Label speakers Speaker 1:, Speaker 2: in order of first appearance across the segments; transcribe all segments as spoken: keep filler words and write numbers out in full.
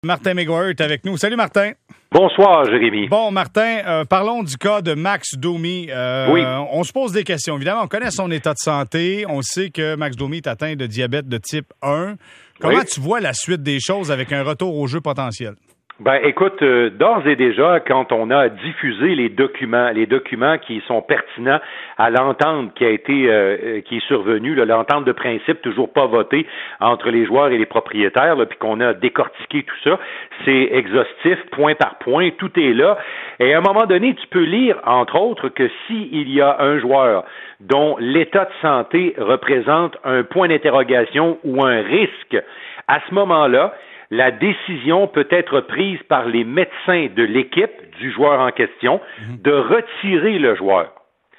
Speaker 1: Martin McGuire est avec nous. Salut Martin.
Speaker 2: Bonsoir Jérémy.
Speaker 1: Bon Martin, euh, parlons du cas de Max Domi. Euh,
Speaker 2: oui.
Speaker 1: On se pose des questions. Évidemment, on connaît son état de santé. On sait que Max Domi est atteint de diabète de type un. Comment
Speaker 2: oui.
Speaker 1: tu vois la suite des choses avec un retour au jeu potentiel?
Speaker 2: Ben, écoute, euh, d'ores et déjà, quand on a diffusé les documents, les documents qui sont pertinents à l'entente qui a été, euh, qui est survenue, là, l'entente de principe toujours pas votée entre les joueurs et les propriétaires, là, puis qu'on a décortiqué tout ça, c'est exhaustif, point par point, tout est là. Et à un moment donné, tu peux lire, entre autres, que s'il y a un joueur dont l'état de santé représente un point d'interrogation ou un risque, à ce moment-là, la décision peut être prise par les médecins de l'équipe du joueur en question de retirer le joueur.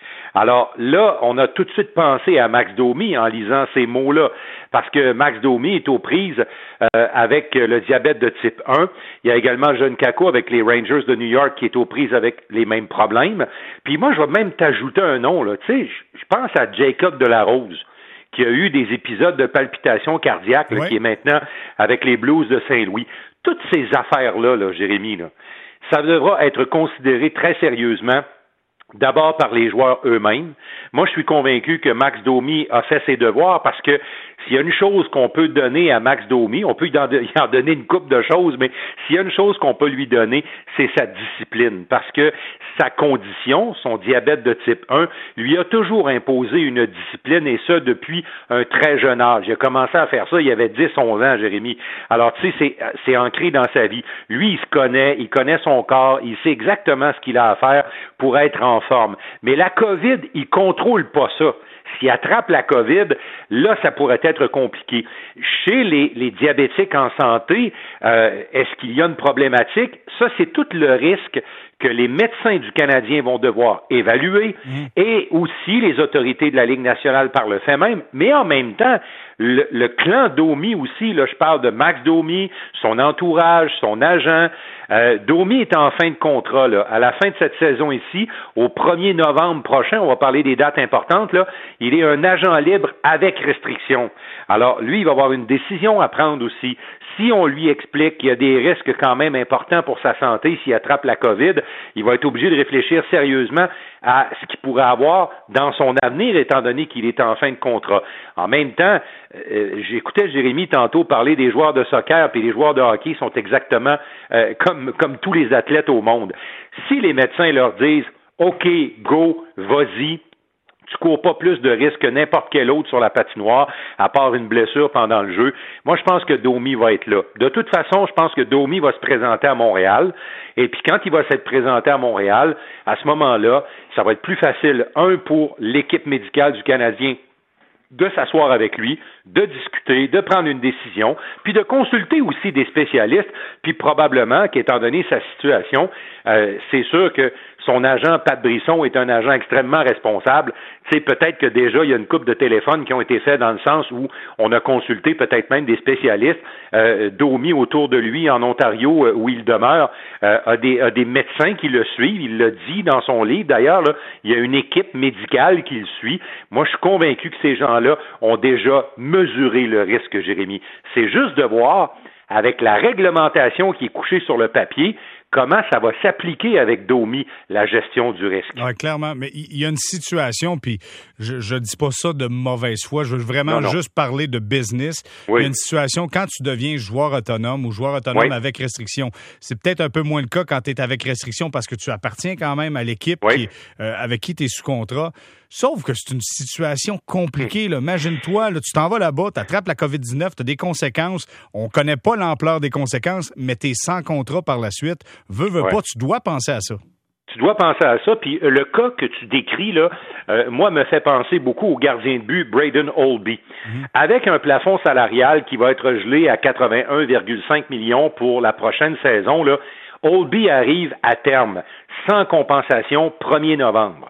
Speaker 2: Alors là, on a tout de suite pensé à Max Domi en lisant ces mots-là, parce que Max Domi est aux prises euh, avec le diabète de type un. Il y a également John Kakko avec les Rangers de New York qui est aux prises avec les mêmes problèmes. Puis moi, je vais même t'ajouter un nom, là. Tu sais, je pense à Jacob Delarose, qui a eu des épisodes de palpitations cardiaques, là,
Speaker 1: oui.
Speaker 2: qui est maintenant avec les Blues de Saint-Louis. Toutes ces affaires-là, là, Jérémy, là, ça devra être considéré très sérieusement, d'abord par les joueurs eux-mêmes. Moi, je suis convaincu que Max Domi a fait ses devoirs parce que s'il y a une chose qu'on peut donner à Max Domi, on peut y en donner une couple de choses, mais s'il y a une chose qu'on peut lui donner, c'est sa discipline. Parce que sa condition, son diabète de type un, lui a toujours imposé une discipline, et ça depuis un très jeune âge. Il a commencé à faire ça, il avait dix onze ans, Jérémy. Alors, tu sais, c'est, c'est ancré dans sa vie. Lui, il se connaît, il connaît son corps, il sait exactement ce qu'il a à faire pour être en forme. Mais la COVID, il contrôle pas ça. S'il attrape la COVID, là, ça pourrait être compliqué. Chez les, les diabétiques en santé, euh, est-ce qu'il y a une problématique? Ça, c'est tout le risque que les médecins du Canadien vont devoir évaluer mmh. et aussi les autorités de la Ligue nationale par le fait même. Mais en même temps, le, le clan Domi aussi, là, je parle de Max Domi, son entourage, son agent. Euh, Domi est en fin de contrat, là. À la fin de cette saison ici, au premier novembre prochain, on va parler des dates importantes, là, il est un agent libre avec restriction. Alors, lui, il va avoir une décision à prendre aussi. Si on lui explique qu'il y a des risques quand même importants pour sa santé s'il attrape la COVID, il va être obligé de réfléchir sérieusement à ce qu'il pourrait avoir dans son avenir, étant donné qu'il est en fin de contrat. En même temps, euh, j'écoutais Jérémy tantôt parler des joueurs de soccer, puis les joueurs de hockey sont exactement euh, comme, comme tous les athlètes au monde. Si les médecins leur disent « OK, go, vas-y », tu cours pas plus de risques que n'importe quel autre sur la patinoire, à part une blessure pendant le jeu. Moi, je pense que Domi va être là. De toute façon, je pense que Domi va se présenter à Montréal. Et puis, quand il va s'être présenté à Montréal, à ce moment-là, ça va être plus facile, un, pour l'équipe médicale du Canadien de s'asseoir avec lui, de discuter, de prendre une décision, puis de consulter aussi des spécialistes, puis probablement qu'étant donné sa situation, euh, c'est sûr que son agent, Pat Brisson, est un agent extrêmement responsable. Tu sais, peut-être que déjà, il y a une couple de téléphones qui ont été faits dans le sens où on a consulté peut-être même des spécialistes. Euh, Domi, autour de lui, en Ontario, euh, où il demeure, euh, a, des, a des médecins qui le suivent. Il l'a dit dans son livre. D'ailleurs, là, il y a une équipe médicale qui le suit. Moi, je suis convaincu que ces gens-là ont déjà mesuré le risque, Jérémy. C'est juste de voir, avec la réglementation qui est couchée sur le papier, comment ça va s'appliquer avec Domi, la gestion du risque.
Speaker 1: Oui, clairement. Mais il y a une situation, puis je ne dis pas ça de mauvaise foi, je veux vraiment non, non. juste parler de business. Oui. Il y a une situation, quand tu deviens joueur autonome ou joueur autonome oui. avec restriction, c'est peut-être un peu moins le cas quand tu es avec restriction parce que tu appartiens quand même à l'équipe oui. qui, euh, avec qui tu es sous contrat. Sauf que c'est une situation compliquée. Là. Imagine-toi, là, tu t'en vas là-bas, tu attrapes la covid dix-neuf, tu as des conséquences. On ne connaît pas l'ampleur des conséquences, mais tu es sans contrat par la suite. Veux, veux ouais. pas, tu dois penser à ça.
Speaker 2: Tu dois penser à ça. Puis le cas que tu décris, là, euh, moi, me fait penser beaucoup au gardien de but Braden Holtby. Mm-hmm. Avec un plafond salarial qui va être gelé à quatre-vingt-un virgule cinq millions pour la prochaine saison, là, Holtby arrive à terme, sans compensation, premier novembre.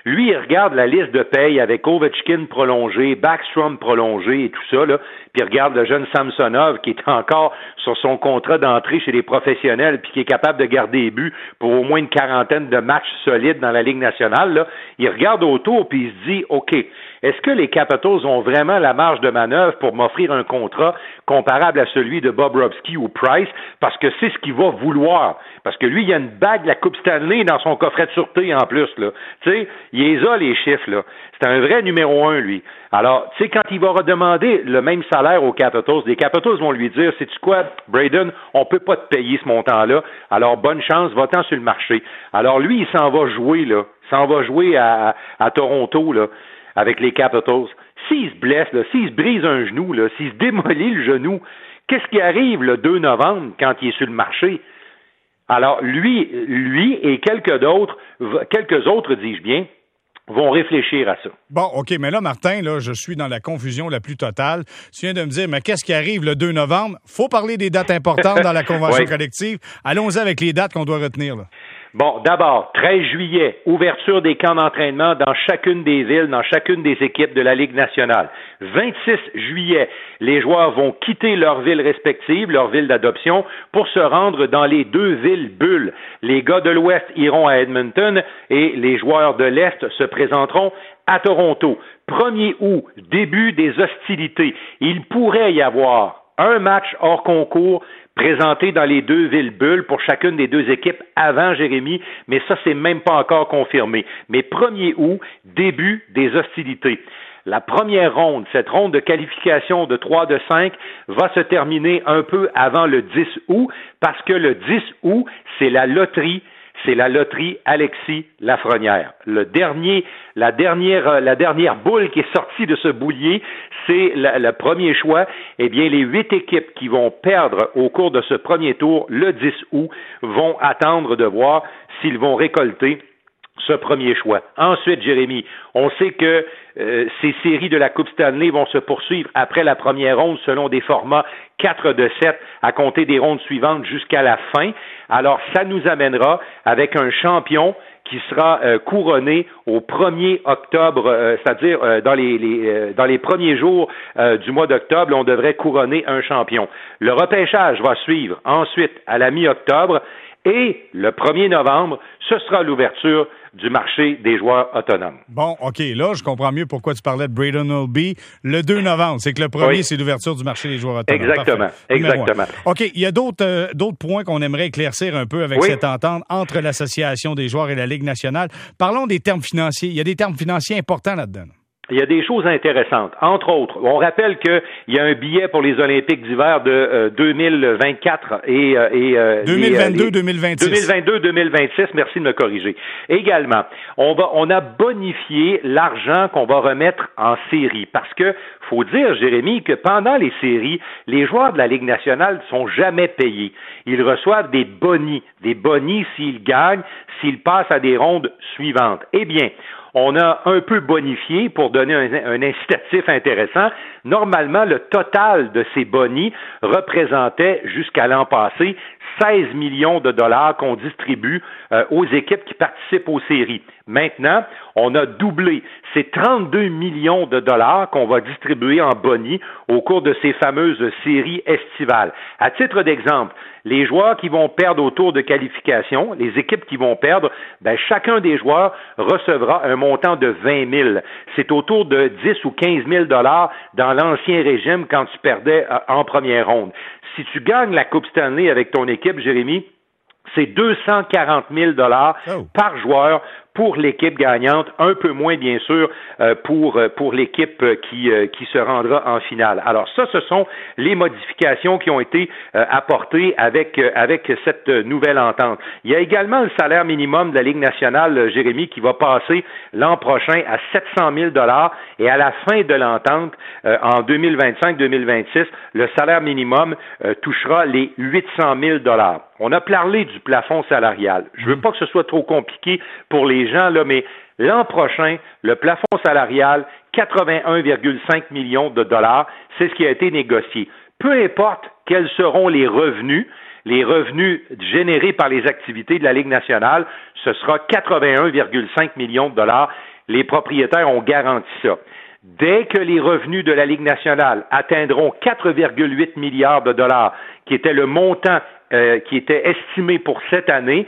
Speaker 2: Lui, il regarde la liste de paye avec Ovechkin prolongé, Backstrom prolongé et tout ça, là, puis il regarde le jeune Samsonov qui est encore sur son contrat d'entrée chez les professionnels puis qui est capable de garder les buts pour au moins une quarantaine de matchs solides dans la Ligue nationale, là. Il regarde autour puis il se dit, OK, est-ce que les Capitals ont vraiment la marge de manœuvre pour m'offrir un contrat comparable à celui de Bobrovsky ou Price? Parce que c'est ce qu'il va vouloir. Parce que lui, il y a une bague de la Coupe Stanley dans son coffret de sûreté en plus, là. Tu sais, il les a, les chiffres, là. C'est un vrai numéro un, lui. Alors, tu sais, quand il va redemander le même salaire aux Capitals, les Capitals vont lui dire, sais-tu quoi, Braden, on peut pas te payer ce montant-là, alors bonne chance, va-t'en sur le marché. Alors lui, il s'en va jouer, là. Il s'en va jouer à, à, à Toronto, là, avec les Capitals. S'il se blesse, là, s'il se brise un genou, là, s'il se démolit le genou, qu'est-ce qui arrive le deux novembre quand il est sur le marché? Alors, lui, lui et quelques d'autres, quelques autres, dis-je bien, vont réfléchir à ça.
Speaker 1: Bon, OK, mais là, Martin, là, je suis dans la confusion la plus totale. Tu viens de me dire, mais qu'est-ce qui arrive le deux novembre? Faut parler des dates importantes dans la convention oui. collective. Allons-y avec les dates qu'on doit retenir, là.
Speaker 2: Bon, d'abord, treize juillet, ouverture des camps d'entraînement dans chacune des villes, dans chacune des équipes de la Ligue nationale. vingt-six juillet, les joueurs vont quitter leurs villes respectives, leur ville d'adoption, pour se rendre dans les deux villes bulles. Les gars de l'Ouest iront à Edmonton et les joueurs de l'Est se présenteront à Toronto. premier août, début des hostilités. Il pourrait y avoir un match hors concours présenté dans les deux villes bulles pour chacune des deux équipes avant Jérémy, mais ça, c'est même pas encore confirmé. Mais premier août, début des hostilités. La première ronde, cette ronde de qualification de trois de cinq, va se terminer un peu avant le dix août, parce que le dix août, c'est la loterie C'est la loterie Alexis Lafrenière. Le dernier, la dernière, la dernière boule qui est sortie de ce boulier, c'est la, le premier choix. Eh bien, les huit équipes qui vont perdre au cours de ce premier tour, le dix août, vont attendre de voir s'ils vont récolter ce premier choix. Ensuite, Jérémy, on sait que euh, ces séries de la Coupe Stanley vont se poursuivre après la première ronde selon des formats quatre de sept à compter des rondes suivantes jusqu'à la fin. Alors, ça nous amènera avec un champion qui sera euh, couronné au premier octobre, euh, c'est-à-dire euh, dans les, les euh, dans les premiers jours euh, du mois d'octobre, on devrait couronner un champion. Le repêchage va suivre ensuite à la mi-octobre et le premier novembre, ce sera l'ouverture du marché des joueurs autonomes.
Speaker 1: Bon, OK, là, je comprends mieux pourquoi tu parlais de Braden Holtby. Le deux novembre, c'est que le premier, oui. c'est l'ouverture du marché des joueurs autonomes.
Speaker 2: Exactement, Parfait. exactement.
Speaker 1: OK, il y a d'autres, euh, d'autres points qu'on aimerait éclaircir un peu avec oui. cette entente entre l'Association des joueurs et la Ligue nationale. Parlons des termes financiers. Il y a des termes financiers importants là-dedans.
Speaker 2: Il y a des choses intéressantes. Entre autres, on rappelle qu'il y a un billet pour les Olympiques d'hiver de euh, deux mille vingt-quatre et... Euh, et euh,
Speaker 1: deux mille vingt-deux deux mille vingt-six.
Speaker 2: deux mille vingt-deux deux mille vingt-six, merci de me corriger. Également, on va, on a bonifié l'argent qu'on va remettre en série parce que faut dire, Jérémy, que pendant les séries, les joueurs de la Ligue nationale ne sont jamais payés. Ils reçoivent des bonis, des bonis s'ils gagnent, s'ils passent à des rondes suivantes. Eh bien, on a un peu bonifié pour donner un, un incitatif intéressant. Normalement, le total de ces bonis représentait jusqu'à l'an passé seize millions de dollars qu'on distribue euh, aux équipes qui participent aux séries. Maintenant, on a doublé. C'est trente-deux millions de dollars qu'on va distribuer en boni au cours de ces fameuses séries estivales. À titre d'exemple, les joueurs qui vont perdre au tour de qualification, les équipes qui vont perdre, ben, chacun des joueurs recevra un montant de vingt mille. C'est autour de dix ou quinze mille dollars dans l'ancien régime quand tu perdais euh, en première ronde. Si tu gagnes la Coupe Stanley avec ton équipe, Jérémy, c'est deux cent quarante mille dollars oh. par joueur pour l'équipe gagnante, un peu moins bien sûr euh, pour euh, pour l'équipe euh, qui euh, qui se rendra en finale. Alors ça, ce sont les modifications qui ont été euh, apportées avec euh, avec cette nouvelle entente. Il y a également le salaire minimum de la Ligue nationale, euh, Jérémy, qui va passer l'an prochain à sept cent mille dollars et à la fin de l'entente euh, en deux mille vingt-cinq deux mille vingt-six, le salaire minimum euh, touchera les huit cent mille dollars. On a parlé du plafond salarial. Je veux pas que ce soit trop compliqué pour les gens, là, mais l'an prochain, le plafond salarial, quatre-vingt-un virgule cinq millions de dollars, c'est ce qui a été négocié. Peu importe quels seront les revenus, les revenus générés par les activités de la Ligue nationale, ce sera quatre-vingt-un virgule cinq millions de dollars. les propriétaires ont garanti ça. Dès que les revenus de la Ligue nationale atteindront quatre virgule huit milliards de dollars, qui était le montant euh, qui était estimé pour cette année,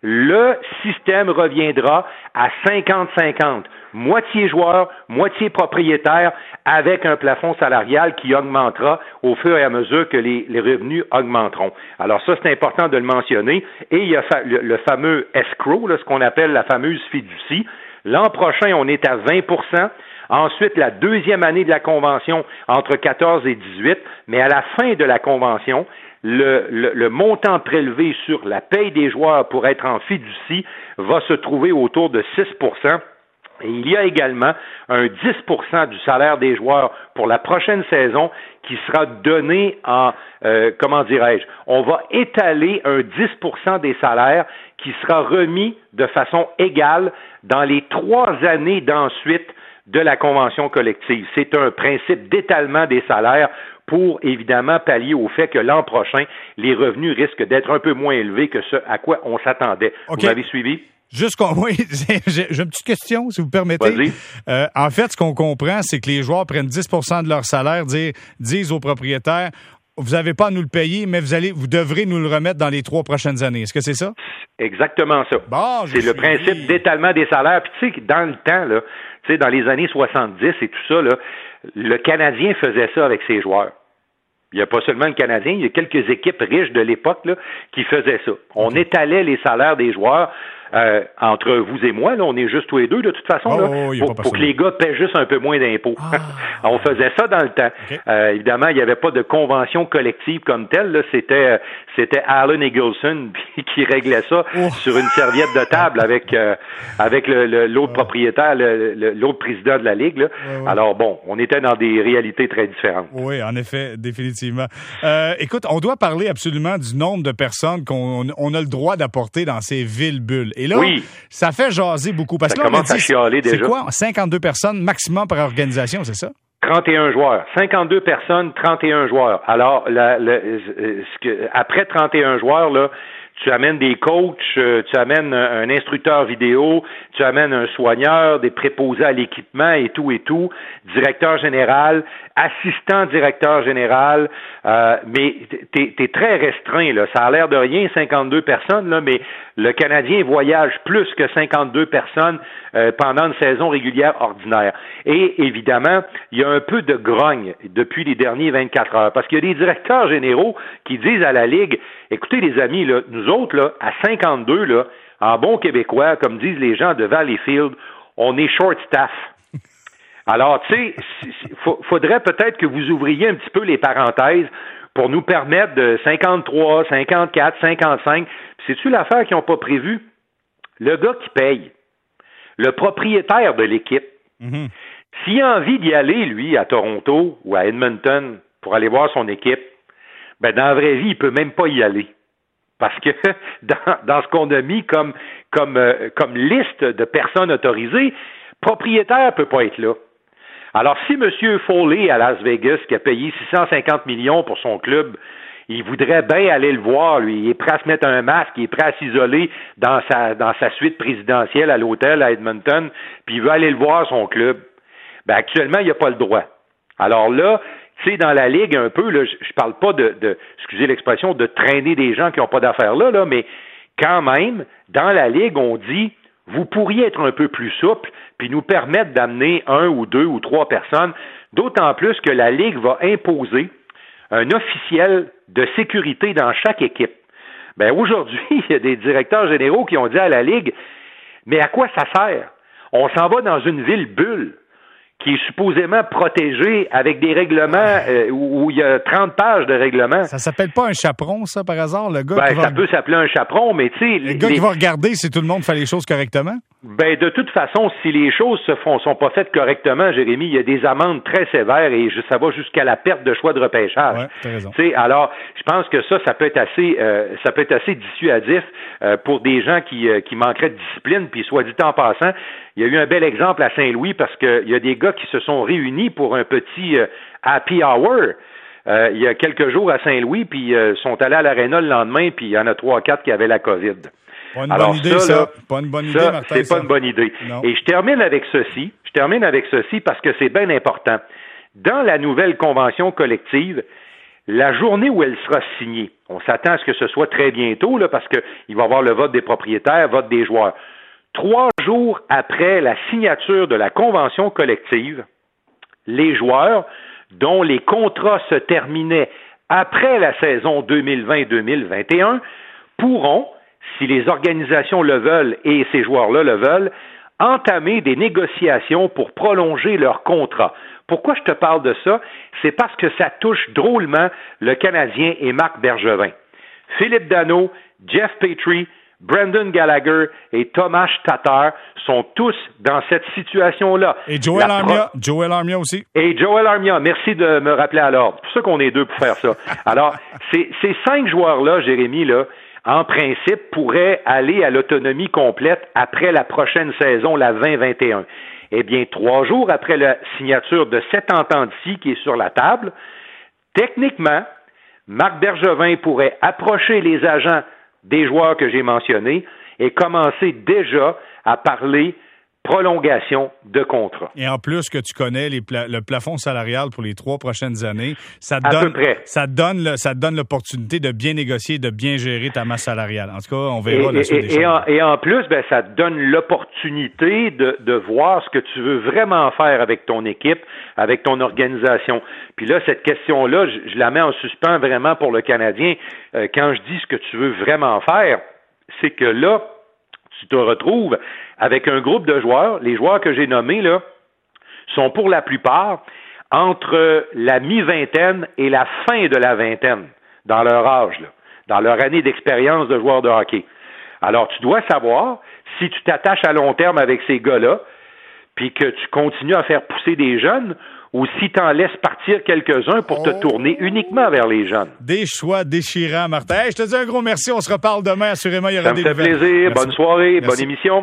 Speaker 2: le système reviendra à cinquante cinquante, moitié joueur, moitié propriétaire, avec un plafond salarial qui augmentera au fur et à mesure que les, les revenus augmenteront. Alors ça, c'est important de le mentionner. Et il y a fa- le, le fameux escrow, là, ce qu'on appelle la fameuse fiducie. L'an prochain, on est à vingt pour cent. Ensuite, la deuxième année de la convention, entre quatorze et dix-huit, mais à la fin de la convention, Le, le, le montant prélevé sur la paye des joueurs pour être en fiducie va se trouver autour de six pour cent. Et il y a également un dix pour cent du salaire des joueurs pour la prochaine saison qui sera donné en, euh, comment dirais-je, on va étaler un dix pour cent des salaires qui sera remis de façon égale dans les trois années d'ensuite de la convention collective. C'est un principe d'étalement des salaires pour, évidemment, pallier au fait que l'an prochain, les revenus risquent d'être un peu moins élevés que ce à quoi on s'attendait. Okay. Vous m'avez suivi?
Speaker 1: Juste qu'on... Oui, j'ai, j'ai une petite question, si vous permettez.
Speaker 2: Vas-y.
Speaker 1: Euh, en fait, ce qu'on comprend, c'est que les joueurs prennent dix pour cent de leur salaire, disent, disent aux propriétaires, vous n'avez pas à nous le payer, mais vous allez, vous devrez nous le remettre dans les trois prochaines années. Est-ce que c'est ça?
Speaker 2: Exactement ça.
Speaker 1: Bon,
Speaker 2: c'est le principe dit. d'étalement des salaires. Puis tu sais, dans le temps, là, tu sais, dans les années soixante-dix et tout ça, là, le Canadien faisait ça avec ses joueurs. Il n'y a pas seulement le Canadien, il y a quelques équipes riches de l'époque là, qui faisaient ça. On okay. étalait les salaires des joueurs euh, entre vous et moi. Là, on est juste tous les deux de toute façon, oh, là, oh, pour, pour que les gars paient juste un peu moins d'impôts. Ah. On faisait ça dans le temps. Okay. Euh, évidemment, il n'y avait pas de convention collective comme telle. Là. C'était, c'était Allen Eagleson qui réglait ça oh. sur une serviette de table avec euh, avec le, le, l'autre oh. propriétaire, le, le, l'autre président de la Ligue. Là. Oh, oh. Alors bon, on était dans des réalités très différentes.
Speaker 1: Oui, en effet, définitivement. Euh, écoute, on doit parler absolument du nombre de personnes qu'on on a le droit d'apporter dans ces villes-bulles. Et là,
Speaker 2: oui.
Speaker 1: ça fait jaser beaucoup. Parce
Speaker 2: ça
Speaker 1: que là,
Speaker 2: commence
Speaker 1: on a dit,
Speaker 2: à chialer déjà.
Speaker 1: C'est quoi? cinquante-deux personnes maximum par organisation, c'est ça?
Speaker 2: trente et un joueurs. cinquante-deux personnes, trente et un joueurs. Alors, la, la, ce que, après trente et un joueurs, là, tu amènes des coachs, tu amènes un instructeur vidéo, tu amènes un soigneur, des préposés à l'équipement et tout et tout, directeur général, assistant directeur général, euh, mais t'es, t'es très restreint, là. Ça a l'air de rien, cinquante-deux personnes, là, mais le Canadien voyage plus que cinquante-deux personnes euh, pendant une saison régulière ordinaire. Et évidemment, il y a un peu de grogne depuis les derniers vingt-quatre heures, parce qu'il y a des directeurs généraux qui disent à la Ligue, écoutez les amis, là, nous autres, là, à cinquante-deux, là, en bon québécois, comme disent les gens de Valleyfield, on est short staff. Alors, tu sais, il faudrait peut-être que vous ouvriez un petit peu les parenthèses pour nous permettre de cinquante-trois, cinquante-quatre, cinquante-cinq. Puis c'est-tu l'affaire qu'ils n'ont pas prévu? Le gars qui paye, le propriétaire de l'équipe, mm-hmm. s'il a envie d'y aller, lui, à Toronto ou à Edmonton pour aller voir son équipe, ben dans la vraie vie, il peut même pas y aller. Parce que dans, dans ce qu'on a mis comme, comme, euh, comme liste de personnes autorisées, propriétaire peut pas être là. Alors, si M. Foley à Las Vegas, qui a payé six cent cinquante millions pour son club, il voudrait bien aller le voir, lui. Il est prêt à se mettre un masque, il est prêt à s'isoler dans sa, dans sa suite présidentielle à l'hôtel à Edmonton, puis il veut aller le voir, son club. Ben, actuellement, il n'a pas le droit. Alors là, tu sais, dans la Ligue, un peu, là, je, je parle pas de, de, excusez l'expression, de traîner des gens qui n'ont pas d'affaires là, là, mais quand même, dans la Ligue, on dit, vous pourriez être un peu plus souple, puis nous permettre d'amener un ou deux ou trois personnes, d'autant plus que la Ligue va imposer un officiel de sécurité dans chaque équipe. Ben aujourd'hui, il y a des directeurs généraux qui ont dit à la Ligue, mais à quoi ça sert? On s'en va dans une ville bulle qui est supposément protégée avec des règlements euh, où, où il y a trente pages de règlements.
Speaker 1: Ça s'appelle pas un chaperon, ça, par hasard, le gars
Speaker 2: ben,
Speaker 1: qui
Speaker 2: ça
Speaker 1: va...
Speaker 2: peut s'appeler un chaperon, mais tu sais...
Speaker 1: Le gars les... qui va regarder si tout le monde fait les choses correctement?
Speaker 2: Ben, de toute façon, si les choses se font, sont pas faites correctement, Jérémy, il y a des amendes très sévères et ça va jusqu'à la perte de choix de repêchage.
Speaker 1: Ouais, t'as raison.
Speaker 2: Tu sais, alors, je pense que ça, ça peut être assez, euh, ça peut être assez dissuasif euh, pour des gens qui, euh, qui manqueraient de discipline. Puis, soit dit en passant, il y a eu un bel exemple à Saint-Louis parce que il y a des gars qui se sont réunis pour un petit euh, happy hour. Euh, il y a quelques jours à Saint-Louis, puis euh, sont allés à l'aréna le lendemain, puis il y en a trois, quatre qui avaient la COVID.
Speaker 1: Pas une
Speaker 2: Alors,
Speaker 1: bonne idée, ça.
Speaker 2: ça, là,
Speaker 1: pas une bonne
Speaker 2: ça,
Speaker 1: idée, Martin.
Speaker 2: C'est
Speaker 1: ça.
Speaker 2: pas une bonne idée.
Speaker 1: Non.
Speaker 2: Et je termine avec ceci. Je termine avec ceci parce que c'est bien important. Dans la nouvelle convention collective, la journée où elle sera signée, on s'attend à ce que ce soit très bientôt, là, parce qu'il va y avoir le vote des propriétaires, vote des joueurs. Trois jours après la signature de la convention collective, les joueurs dont les contrats se terminaient après la saison deux mille vingt deux mille vingt et un pourront, si les organisations le veulent et ces joueurs-là le veulent, entamer des négociations pour prolonger leur contrat. Pourquoi je te parle de ça? C'est parce que ça touche drôlement le Canadien et Marc Bergevin. Philippe Danault, Jeff Petrie, Brendan Gallagher et Tomas Tatar sont tous dans cette situation-là.
Speaker 1: Et Joel La Armia, pro... Joel Armia aussi.
Speaker 2: Et Joel Armia, merci de me rappeler à l'ordre. C'est pour ça qu'on est deux pour faire ça. Alors, ces, ces cinq joueurs-là, Jérémy, là, en principe, pourraient aller à l'autonomie complète après la prochaine saison, la vingt vingt et un. Eh bien, trois jours après la signature de cette entente-ci qui est sur la table, techniquement, Marc Bergevin pourrait approcher les agents des joueurs que j'ai mentionnés et commencer déjà à parler prolongation de contrat.
Speaker 1: Et en plus que tu connais les pla- le plafond salarial pour les trois prochaines années, ça te
Speaker 2: à
Speaker 1: donne,
Speaker 2: peu près.
Speaker 1: ça te donne, le, ça te donne l'opportunité de bien négocier, de bien gérer ta masse salariale. En tout cas, on verra
Speaker 2: et,
Speaker 1: la suite
Speaker 2: et,
Speaker 1: des
Speaker 2: et
Speaker 1: choses.
Speaker 2: En, et en plus, ben, ça te donne l'opportunité de, de voir ce que tu veux vraiment faire avec ton équipe, avec ton organisation. Puis là, cette question-là, je, je la mets en suspens vraiment pour le Canadien. Euh, quand je dis ce que tu veux vraiment faire, c'est que là, tu te retrouves avec un groupe de joueurs. Les joueurs que j'ai nommés, là, sont pour la plupart entre la mi-vingtaine et la fin de la vingtaine dans leur âge, là, dans leur année d'expérience de joueur de hockey. Alors, tu dois savoir, si tu t'attaches à long terme avec ces gars-là, puis que tu continues à faire pousser des jeunes, ou si tu en laisses partir quelques-uns pour te oh. tourner uniquement vers les jeunes.
Speaker 1: Des choix déchirants, Martin. Hey, je te dis un gros merci. On se reparle demain. Assurément, il y aura
Speaker 2: Ça
Speaker 1: des
Speaker 2: me fait
Speaker 1: nouvelles.
Speaker 2: plaisir.
Speaker 1: Merci.
Speaker 2: Bonne soirée. Merci. Bonne émission.